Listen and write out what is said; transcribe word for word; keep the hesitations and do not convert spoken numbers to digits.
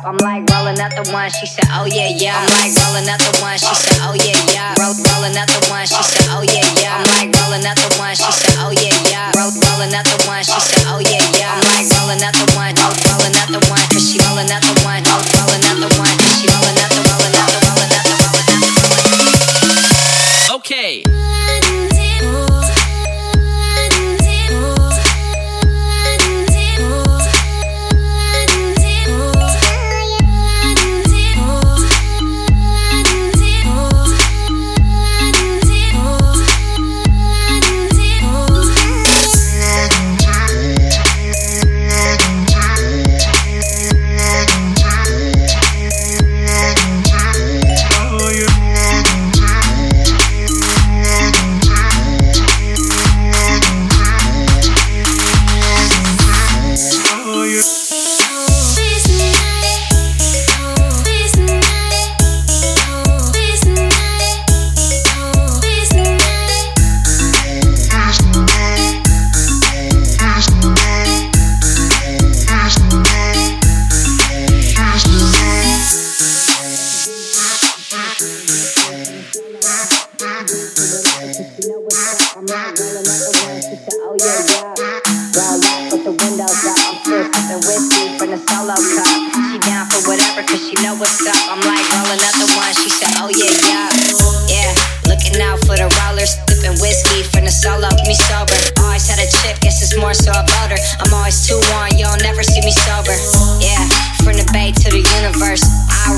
I'm like rolling up the one. She said, oh yeah, yeah. I'm like rolling up the one. She said, oh yeah, yeah. Roll, rolling up the one. She said, oh yeah, yeah. I'm like rolling up the one. She said, oh yeah, yeah. Roll, rolling up the one. She said, oh yeah, yeah. I'm like rolling up the one. Roll, rolling up the one. Cause she rolling up the one. Roll, rolling up the one. Cause she rolling up the, rolling up the, rolling up the, rolling up the, rolling up the. Okay. I'm always too on, you'll never see me sober. Yeah, from the bay to the universe, I